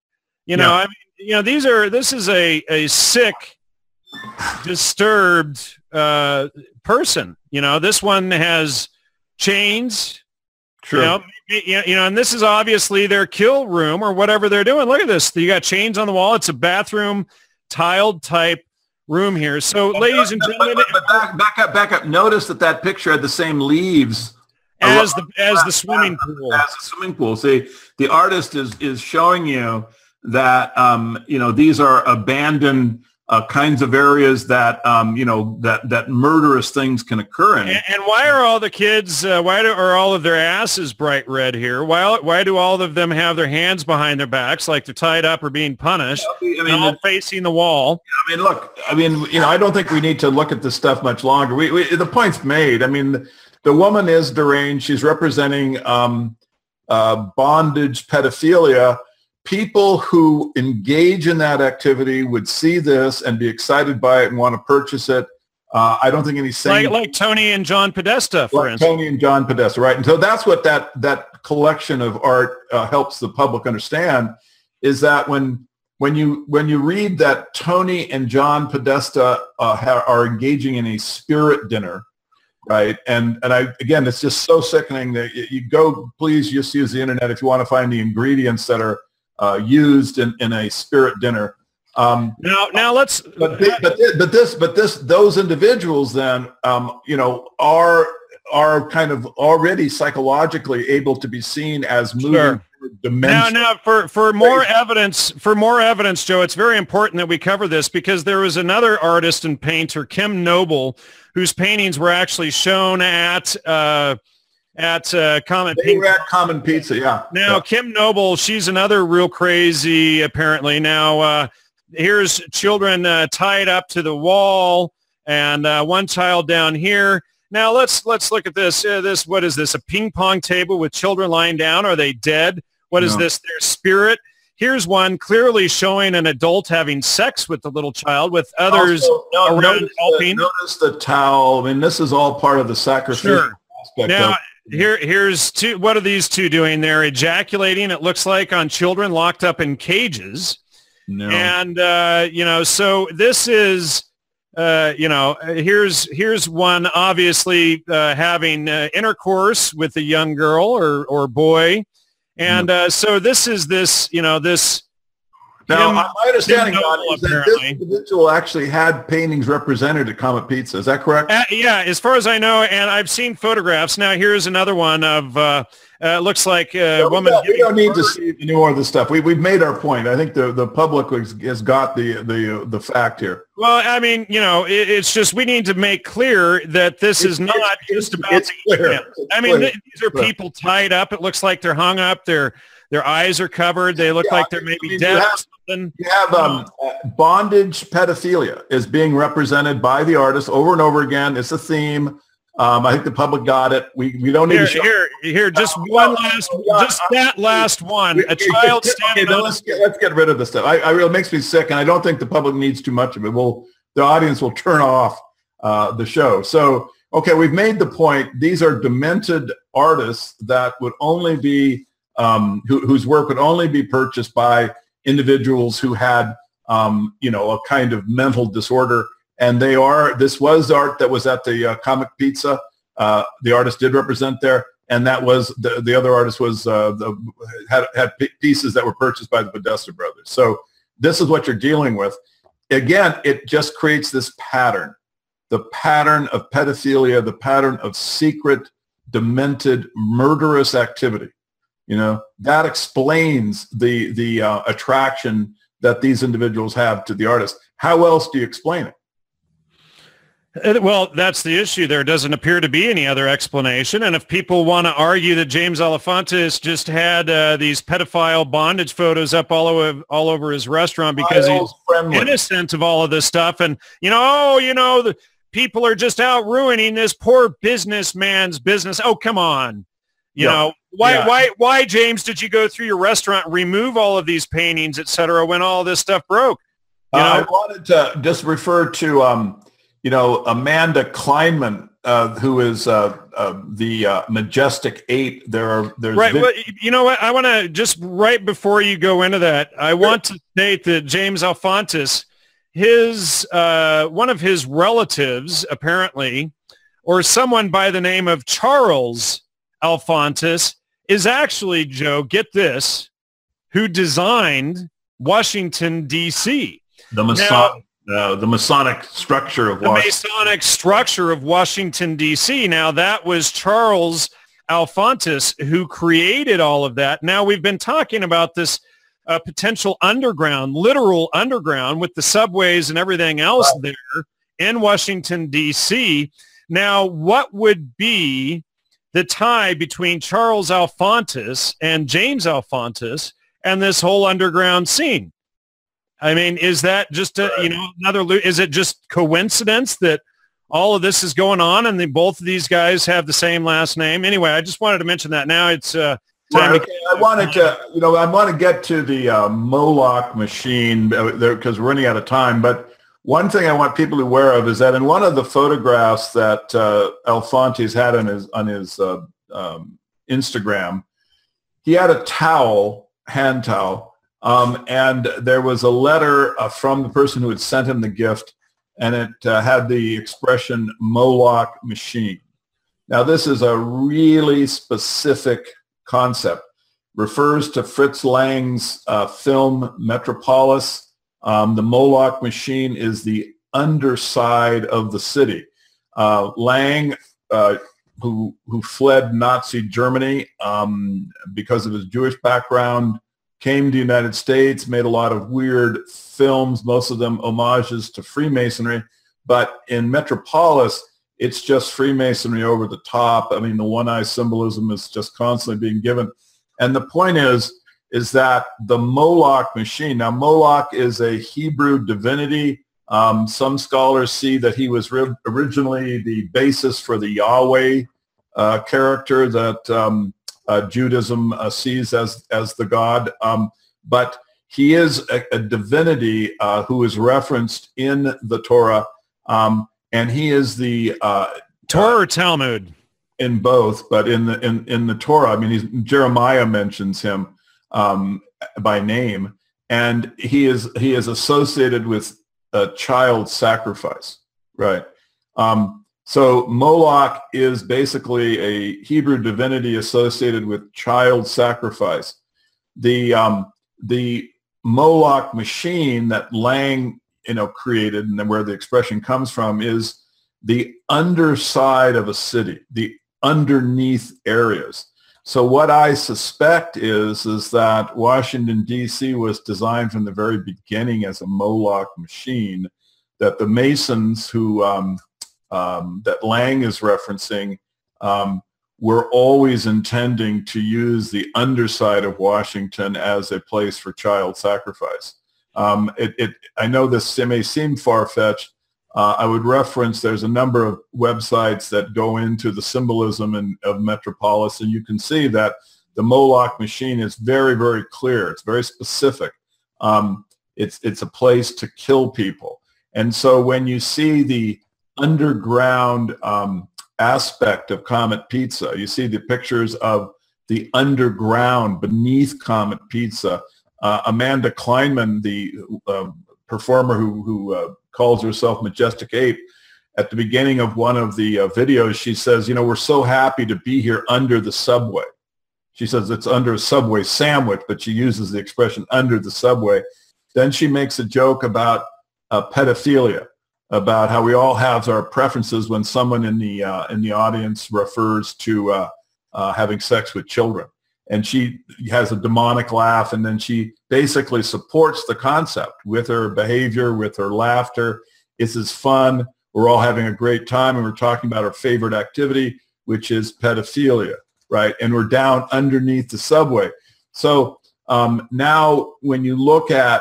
This is a sick, disturbed person. This one has chains. Sure. And this is obviously their kill room or whatever they're doing. Look at this. You got chains on the wall. It's a bathroom tiled type room here. So, ladies and gentlemen, but back up. Notice that picture had the same leaves as the swimming pool. As the swimming pool. See, the artist is showing you that these are abandoned kinds of areas that that murderous things can occur in. And why are all the kids? Are all of their asses bright red here? Why do all of them have their hands behind their backs like they're tied up or being punished? All facing the wall. I don't think we need to look at this stuff much longer. The point's made. The woman is deranged. She's representing bondage, pedophilia. People who engage in that activity would see this and be excited by it and want to purchase it. I don't think any sane... Like Tony and John Podesta, for instance. Tony and John Podesta, right? And so that's what that collection of art helps the public understand, is that when you read that Tony and John Podesta are engaging in a spirit dinner, right? And again, it's just so sickening that you go, please just use the internet if you want to find the ingredients that are used in a spirit dinner. Now let's. Those individuals then, are kind of already psychologically able to be seen as moving. Sure. Dimension. Now, for more evidence, Joe, it's very important that we cover this, because there was another artist and painter, Kim Noble, whose paintings were actually shown at Common Pizza. They were at Common Pizza, yeah. Now, Kim Noble, she's another real crazy, apparently. Now, here's children tied up to the wall, and one child down here. Now, let's look at this. What is this, a ping pong table with children lying down? Are they dead? What is this, their spirit? Here's one clearly showing an adult having sex with the little child, with others around helping. Notice the towel. This is all part of the sacrificial aspect. Now, here's two. What are these two doing? They're ejaculating, it looks like, on children locked up in cages. No. And, so this is, here's one obviously having intercourse with a young girl or boy. And so this is this. Now, my understanding, Don, is that this individual actually had paintings represented at Comet Pizza. Is that correct? Yeah, as far as I know, and I've seen photographs. Now, here's another one of, looks like a woman. We don't need to see any more of this stuff. We've made our point. I think the public has got the fact here. Well, it's just we need to make clear that this is not just about the internet. These are people tied up. It looks like they're hung up. Their eyes are covered. They look like they're maybe dead. You have bondage pedophilia is being represented by the artist over and over again. It's a theme. I think the public got it. We don't need to show. Here, just that last one. A child standing on. Let's get rid of this stuff. It makes me sick, and I don't think the public needs too much of it. The audience will turn off the show. So, okay, we've made the point. These are demented artists that would only be whose work would only be purchased by individuals who had a kind of mental disorder. And this was art that was at the Comic Pizza. The artist did represent there, and that was the other artist was had pieces that were purchased by the Podesta brothers. So this is what you're dealing with. Again, it just creates this pattern, the pattern of pedophilia, the pattern of secret, demented, murderous activity. That explains the attraction that these individuals have to the artist. How else do you explain it? Well, that's the issue. There doesn't appear to be any other explanation. And if people want to argue that James Alefantis just had these pedophile bondage photos up all over his restaurant because he's innocent of all of this stuff, and the people are just out ruining this poor businessman's business. Oh, come on. Why, James, did you go through your restaurant and remove all of these paintings, et cetera, when all this stuff broke? I wanted to just refer to, Amanda Kleinman, who is the Majestic 8. There's right. Well, you know what? I want to just right before you go into that, I want to state that James Alefantis, one of his relatives, apparently, or someone by the name of Charles Alefantis, is actually, Joe, get this, who designed Washington, D.C. The Masonic structure of Washington. The Masonic structure of Washington, D.C. Now, that was Charles Alefantis who created all of that. Now, we've been talking about this potential underground, literal underground, with the subways and everything else there in Washington, D.C. Now, what would be the tie between Charles Alefantis and James Alefantis and this whole underground scene? I mean, is that just is it just coincidence that all of this is going on and both of these guys have the same last name? Anyway, I just wanted to mention that. Now it's time. I want to get to the Moloch machine because we're running out of time. But one thing I want people to be aware of is that in one of the photographs that Alefantis had on his Instagram, he had a hand towel, and there was a letter from the person who had sent him the gift, and it had the expression Moloch machine. Now, this is a really specific concept. Refers to Fritz Lang's film Metropolis. The Moloch machine is the underside of the city. Lang, who fled Nazi Germany because of his Jewish background, came to the United States, made a lot of weird films, most of them homages to Freemasonry. But in Metropolis, it's just Freemasonry over the top. I mean, the one-eye symbolism is just constantly being given. And the point is that the Moloch machine, now Moloch is a Hebrew divinity. Some scholars see that he was originally the basis for the Yahweh character that Judaism sees as the God. But he is a divinity who is referenced in the Torah, and he is the Torah or Talmud? In both, but in the Torah, I mean, Jeremiah mentions him by name, and he is associated with a child sacrifice, right? So Moloch is basically a Hebrew divinity associated with child sacrifice. The Moloch machine that Lang created, and then where the expression comes from, is the underside of a city, the underneath areas. So what I suspect is that Washington, D.C. was designed from the very beginning as a Moloch machine, that the Masons who that Lang is referencing were always intending to use the underside of Washington as a place for child sacrifice. I know this may seem far-fetched. I would reference, there's a number of websites that go into the symbolism of Metropolis, and you can see that the Moloch machine is very, very clear. It's very specific. It's a place to kill people. And so when you see the underground aspect of Comet Pizza, you see the pictures of the underground beneath Comet Pizza. Amanda Kleinman, the performer who calls herself Majestic 8, at the beginning of one of the videos, she says, we're so happy to be here under the subway. She says it's under a Subway sandwich, but she uses the expression under the subway. Then she makes a joke about pedophilia, about how we all have our preferences when someone in the audience refers to having sex with children. And she has a demonic laugh, and then she basically supports the concept with her behavior, with her laughter. This is fun. we're all having a great time, and we're talking about our favorite activity, which is pedophilia, right? And we're down underneath the subway. So now when you look at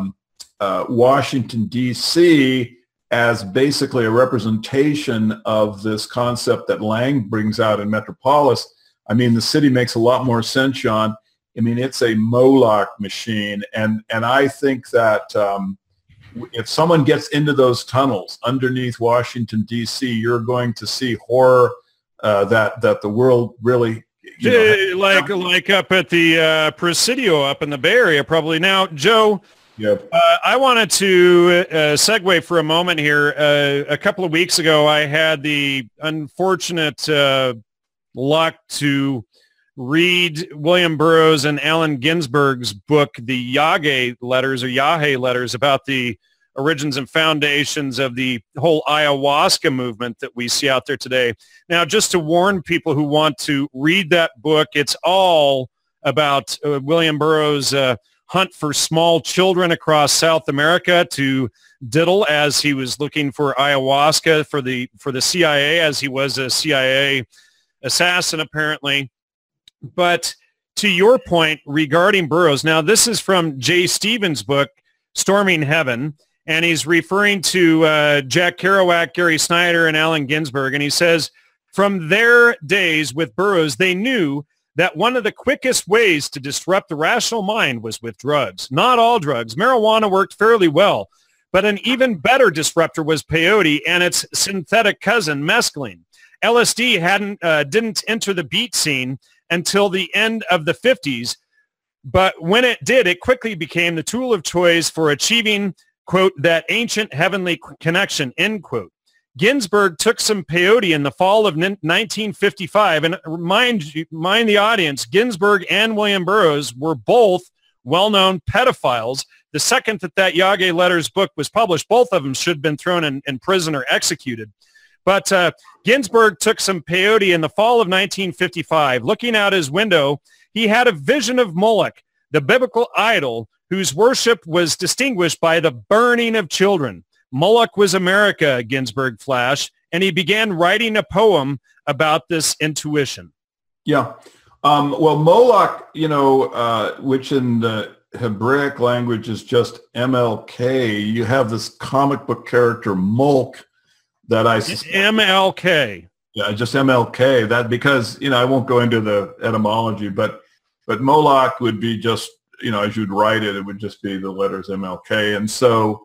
Washington, D.C., as basically a representation of this concept that Lang brings out in Metropolis, I mean, the city makes a lot more sense, John. I mean, it's a Moloch machine. And I think that if someone gets into those tunnels underneath Washington, D.C., you're going to see horror that the world really... like up at the Presidio up in the Bay Area probably. Now, Joe... Yep. I wanted to segue for a moment here. A couple of weeks ago, I had the unfortunate luck to read William Burroughs and Allen Ginsberg's book, the Yage letters or Yahe letters, about the origins and foundations of the whole ayahuasca movement that we see out there today. Now, just to warn people who want to read that book, it's all about William Burroughs' hunt for small children across South America to diddle as he was looking for ayahuasca for the CIA, as he was a CIA assassin apparently. But to your point regarding Burroughs, now this is from Jay Stevens' book, Storming Heaven, and he's referring to Jack Kerouac, Gary Snyder, and Allen Ginsberg, and he says, from their days with Burroughs, they knew that one of the quickest ways to disrupt the rational mind was with drugs. Not all drugs. Marijuana worked fairly well, but an even better disruptor was peyote and its synthetic cousin, mescaline. LSD didn't enter the beat scene until the end of the 50s, but when it did, it quickly became the tool of choice for achieving, quote, that ancient heavenly connection, end quote. Ginsberg took some peyote in the fall of 1955, and mind the audience, Ginsberg and William Burroughs were both well-known pedophiles. The second that Yage Letters book was published, both of them should have been thrown in prison or executed. But Ginsberg took some peyote in the fall of 1955. Looking out his window, he had a vision of Moloch, the biblical idol whose worship was distinguished by the burning of children. Moloch was America, Ginsberg flashed, and he began writing a poem about this intuition. Yeah. Well, Moloch, which in the Hebraic language is just MLK, you have this comic book character, Molk, that I... MLK. Yeah, just MLK. That because, I won't go into the etymology, but Moloch would be just, as you'd write it, it would just be the letters MLK. And so...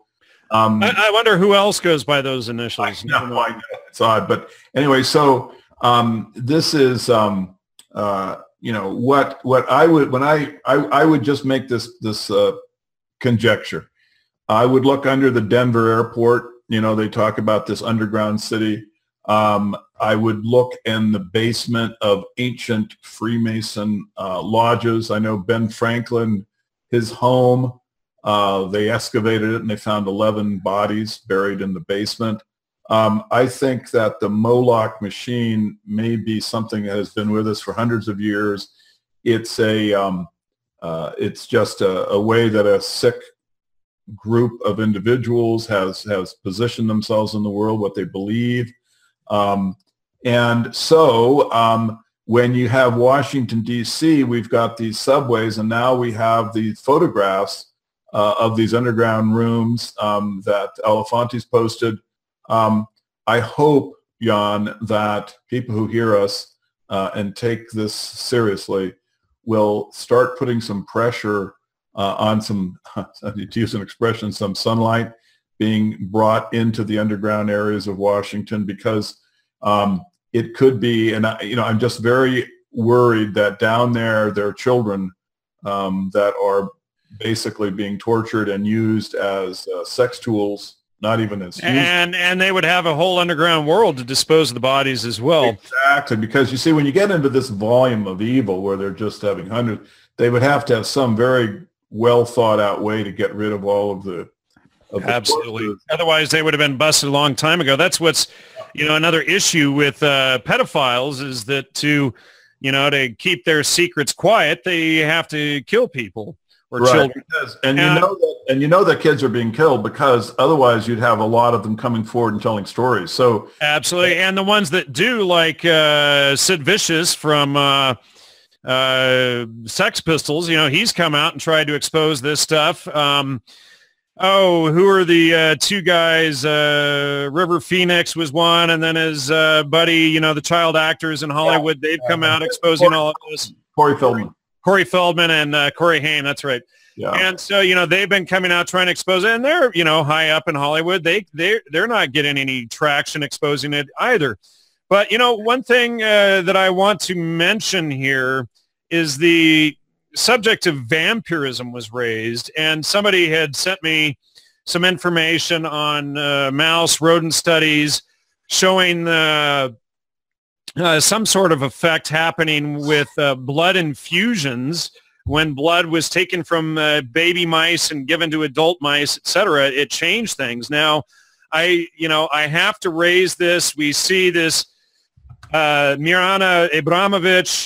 I wonder who else goes by those initials. I know. It's odd, but anyway. So this is what I would when I would just make this conjecture. I would look under the Denver airport. They talk about this underground city. I would look in the basement of ancient Freemason lodges. I know Ben Franklin, his home. They excavated it and they found 11 bodies buried in the basement. I think that the Moloch machine may be something that has been with us for hundreds of years. It's it's just a way that a sick group of individuals has positioned themselves in the world, what they believe. And so when you have Washington, D.C., we've got these subways, and now we have these photographs of these underground rooms that Elefantes posted. I hope, Jan, that people who hear us and take this seriously will start putting some pressure on some, to use an expression, some sunlight being brought into the underground areas of Washington, because it could be, and I'm just very worried that down there are children that are basically being tortured and used as sex tools, not even as and they would have a whole underground world to dispose of the bodies as well. Exactly, because you see, when you get into this volume of evil where they're just having hundreds, they would have to have some very well thought out way to get rid of all of the absolutely corpses. Otherwise they would have been busted a long time ago. That's what's another issue with pedophiles, is that to keep their secrets quiet, they have to kill people. or right. children. And you know that kids are being killed, because otherwise you'd have a lot of them coming forward and telling stories. So absolutely. And the ones that do, like Sid Vicious from Sex Pistols, he's come out and tried to expose this stuff. Who are the two guys? River Phoenix was one, and then his buddy, the child actors in Hollywood, they've come out exposing all of this. Corey Feldman and Corey Haim, that's right. Yeah. And so, they've been coming out trying to expose it, and they're, high up in Hollywood. They're not getting any traction exposing it either. But, one thing that I want to mention here is the subject of vampirism was raised, and somebody had sent me some information on mouse rodent studies showing some sort of effect happening with blood infusions. When blood was taken from baby mice and given to adult mice, etc., it changed things. Now, I have to raise this. We see this Mirjana Abramović,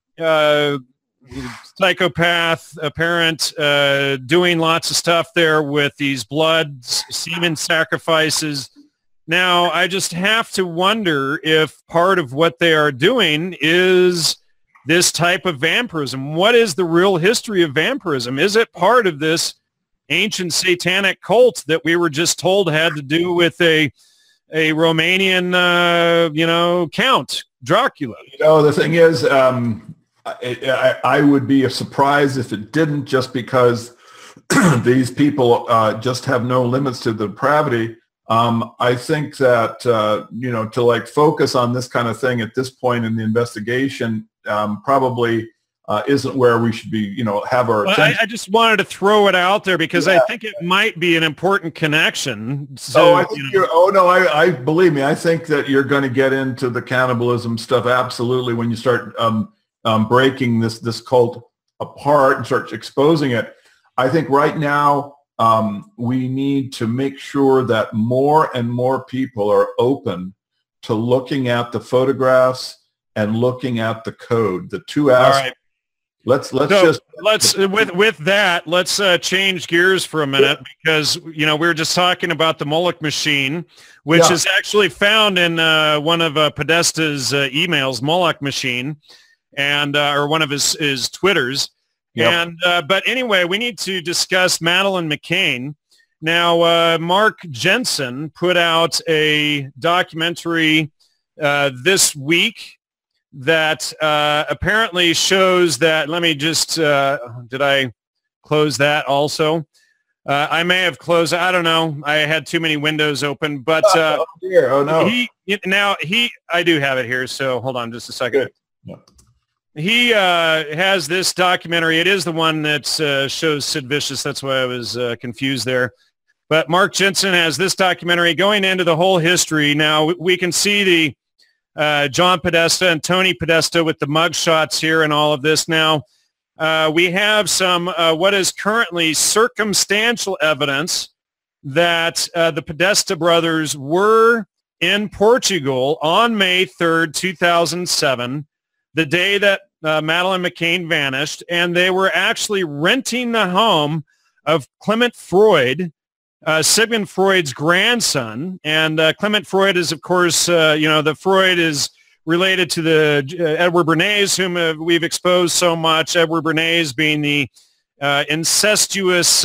psychopath, apparent, doing lots of stuff there with these blood semen sacrifices. Now, I just have to wonder if part of what they are doing is this type of vampirism. What is the real history of vampirism? Is it part of this ancient satanic cult that we were just told had to do with a Romanian, Count Dracula? The thing is, I would be surprised if it didn't, just because these people just have no limits to the depravity. I think that, to focus on this kind of thing at this point in the investigation probably isn't where we should be, have our attention. I just wanted to throw it out there because I think it might be an important connection. So, I think I believe me, I think that you're going to get into the cannibalism stuff absolutely when you start breaking this cult apart and start exposing it. I think right now we need to make sure that more and more people are open to looking at the photographs and looking at the code. The two aspects. All right. With that, let's change gears for a minute, because we were just talking about the Moloch machine, which is actually found in one of Podesta's emails, Moloch machine, and or one of his Twitters. Yep. And but anyway, we need to discuss Madeleine McCann. Now, Mark Jensen put out a documentary this week that apparently shows that, let me just, did I close that also? I may have closed, I don't know. I had too many windows open, but oh no. I do have it here, so hold on just a second. Yep. He has this documentary. It is the one that shows Sid Vicious. That's why I was confused there. But Mark Jensen has this documentary going into the whole history. Now, we can see the John Podesta and Tony Podesta with the mug shots here and all of this. Now, we have some what is currently circumstantial evidence that the Podesta brothers were in Portugal on May 3rd, 2007, the day that Madeleine McCann vanished, and they were actually renting the home of Clement Freud, Sigmund Freud's grandson. And Clement Freud is, of course, the Freud is related to the Edward Bernays, whom we've exposed so much, Edward Bernays being the incestuous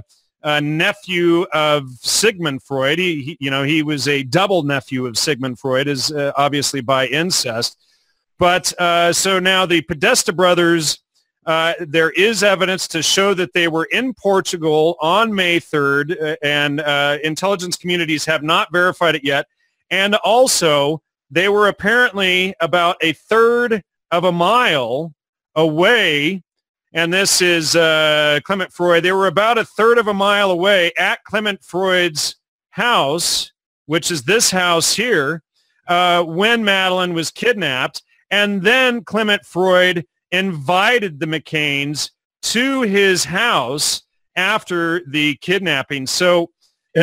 nephew of Sigmund Freud. He was a double nephew of Sigmund Freud, is obviously by incest. But so now the Podesta brothers, there is evidence to show that they were in Portugal on May 3rd, and intelligence communities have not verified it yet. And also, they were apparently about a third of a mile away, and this is Clement Freud. They were about a third of a mile away at Clement Freud's house, which is this house here, when Madeleine was kidnapped. And then Clement Freud invited the McCanns to his house after the kidnapping. So,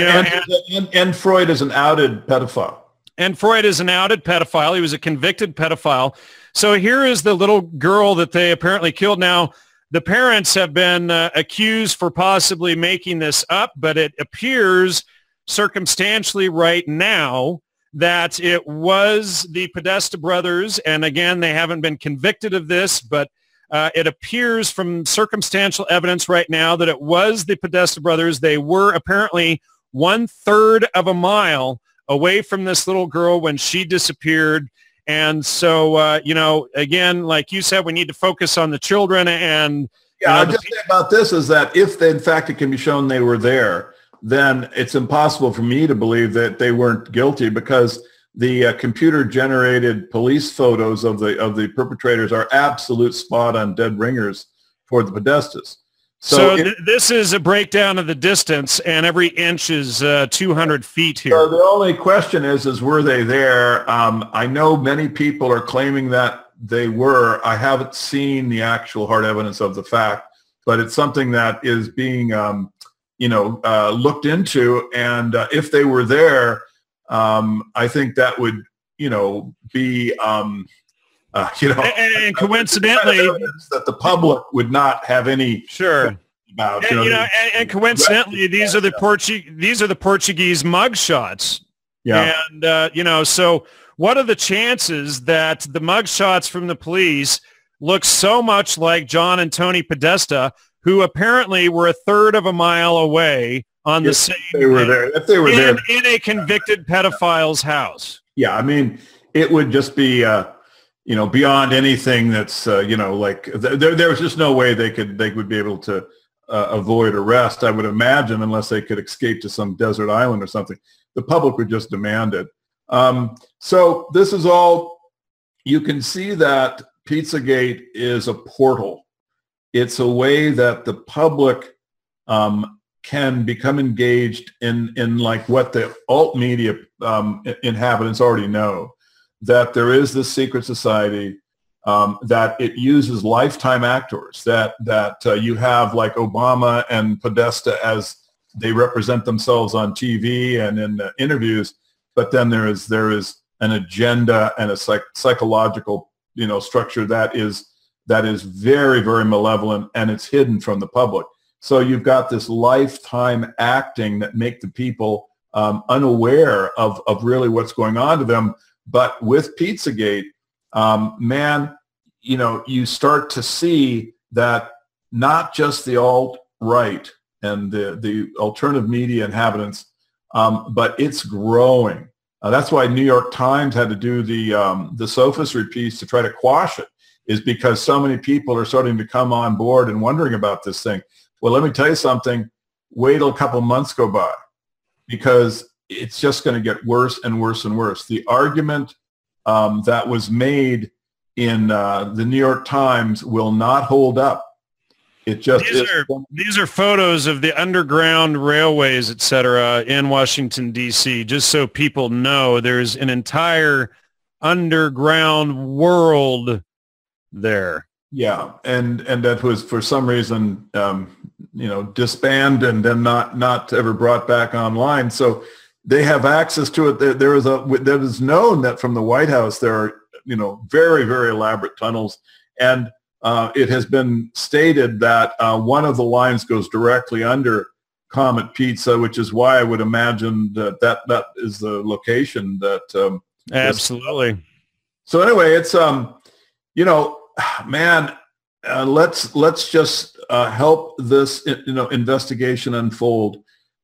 and Freud is an outed pedophile. And Freud is an outed pedophile. He was a convicted pedophile. So here is the little girl that they apparently killed. Now, the parents have been accused for possibly making this up, but it appears circumstantially right now that it was the Podesta brothers. And again, they haven't been convicted of this, but it appears from circumstantial evidence right now that it was the Podesta brothers. They were apparently 1/3 of a mile away from this little girl when she disappeared. And so, you know, again, like you said, we need to focus on the children. And yeah, you I'll know, just say about this is that if in fact it can be shown they were there, then it's impossible for me to believe that they weren't guilty, because the computer-generated police photos of the perpetrators are absolute spot-on dead ringers for the Podestas. So this is a breakdown of the distance, and every inch is 200 feet here. So the only question is were they there? I know many people are claiming that they were. I haven't seen the actual hard evidence of the fact, but it's something that is being, looked into. And if they were there, I think that would, be, and coincidentally, that the public would not have any sure about. And coincidentally, these are the Portuguese mugshots. Yeah. And so what are the chances that the mugshots from the police look so much like John and Tony Podesta, who apparently were 1/3 of a mile away on the same they were there. If they were there in a convicted pedophile's house? Yeah, I mean, it would just be beyond anything that's there was just no way they would be able to avoid arrest, I would imagine, unless they could escape to some desert island or something. The public would just demand it. So this is all, you can see that Pizzagate is a portal. It's a way that the public can become engaged in like what the alt media inhabitants already know, that there is this secret society, that it uses lifetime actors, that you have like Obama and Podesta as they represent themselves on TV and in interviews, but then there is an agenda and a psychological structure that is very, very malevolent, and it's hidden from the public. So you've got this lifetime acting that make the people unaware of really what's going on to them. But with Pizzagate, you start to see that not just the alt-right and the alternative media inhabitants, but it's growing. That's why New York Times had to do the sophistry piece to try to quash it, is because so many people are starting to come on board and wondering about this thing. Well, let me tell you something. Wait till a couple months go by, because it's just going to get worse and worse and worse. The argument that was made in the New York Times will not hold up. It just these are photos of the underground railways, et cetera, in Washington, D.C., just so people know there's an entire underground world there. Yeah, and that was for some reason disbanded and then not ever brought back online. So they have access to it. There is known that from the White House there are very, very elaborate tunnels, and it has been stated that one of the lines goes directly under Comet Pizza, which is why I would imagine that is the location that. Absolutely. So anyway, it's man, let's just help this investigation unfold.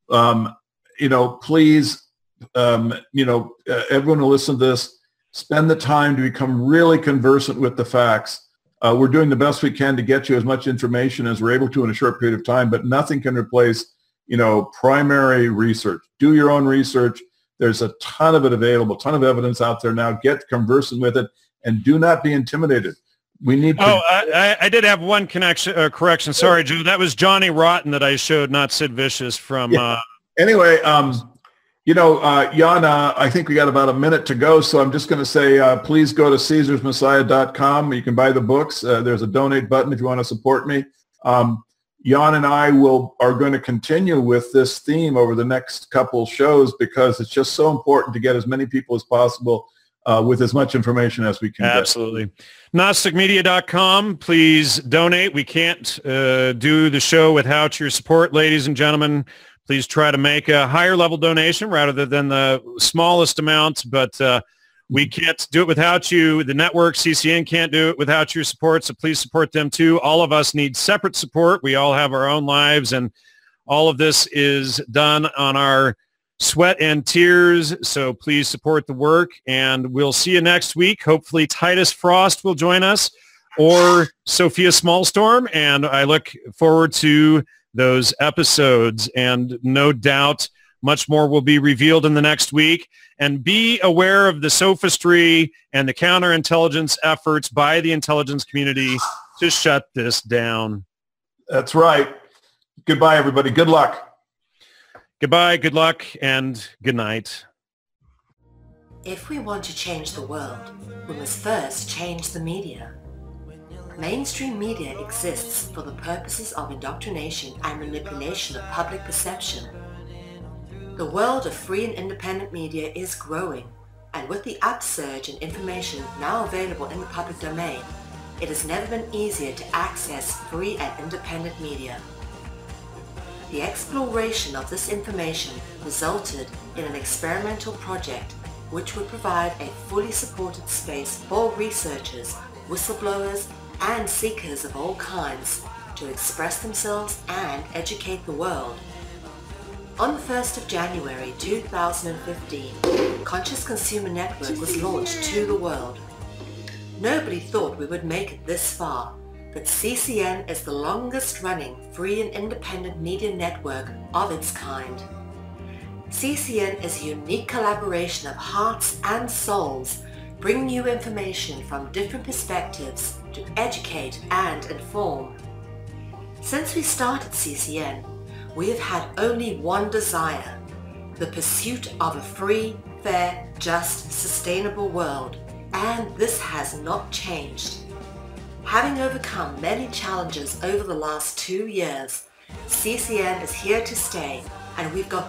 Please, everyone who listen to this, spend the time to become really conversant with the facts. We're doing the best we can to get you as much information as we're able to in a short period of time, but nothing can replace primary research. Do your own research. There's a ton of it available, ton of evidence out there now. Get conversant with it, and do not be intimidated. We need to... I did have one correction. Sorry, Joe. That was Johnny Rotten that I showed, not Sid Vicious from... Yeah. Anyway, Yana, I think we got about a minute to go, so I'm just going to say please go to CaesarsMessiah.com. You can buy the books. There's a donate button if you want to support me. Jan and I are going to continue with this theme over the next couple shows, because it's just so important to get as many people as possible with as much information as we can get. Absolutely. Gnosticmedia.com. Please donate. We can't do the show without your support, ladies and gentlemen. Please try to make a higher level donation rather than the smallest amount, but we can't do it without you. The network, CCN, can't do it without your support, so please support them too. All of us need separate support. We all have our own lives, and all of this is done on our sweat and tears, so please support the work, and we'll see you next week. Hopefully Titus Frost will join us, or Sophia Smallstorm, and I look forward to those episodes, and no doubt much more will be revealed in the next week. And be aware of the sophistry and the counterintelligence efforts by the intelligence community to shut this down. That's right. Goodbye, everybody. Good luck. Goodbye, good luck, and good night. If we want to change the world, we must first change the media. Mainstream media exists for the purposes of indoctrination and manipulation of public perception. The world of free and independent media is growing, and with the upsurge in information now available in the public domain, it has never been easier to access free and independent media. The exploration of this information resulted in an experimental project which would provide a fully supported space for researchers, whistleblowers, and seekers of all kinds to express themselves and educate the world. On the 1st of January 2015, Conscious Consumer Network was launched to the world. Nobody thought we would make it this far, but CCN is the longest running free and independent media network of its kind. CCN is a unique collaboration of hearts and souls, bringing you information from different perspectives to educate and inform. Since we started CCN, we have had only one desire: the pursuit of a free, fair, just, sustainable world, and this has not changed. Having overcome many challenges over the last 2 years, CCN is here to stay, and we've got